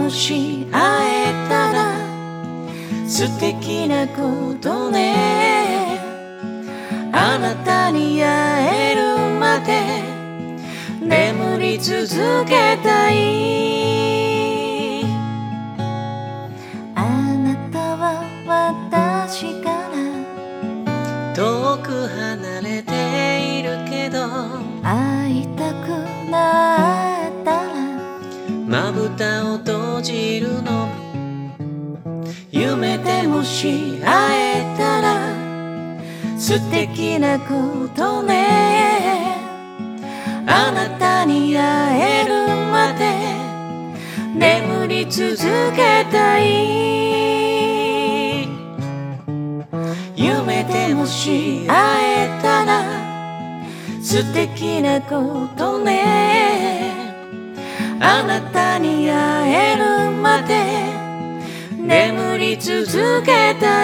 し会えたら素敵なことね。あなたに会えるまで眠り続けたい。 あなたは私から遠く離れているけど会いたくなったらまぶたを閉じるの。夢でもし会えたら素敵なことね。あなたに会えるまで眠り続けたい。夢でもし会えたら素敵なことね。あなたに会えるまで眠り続けた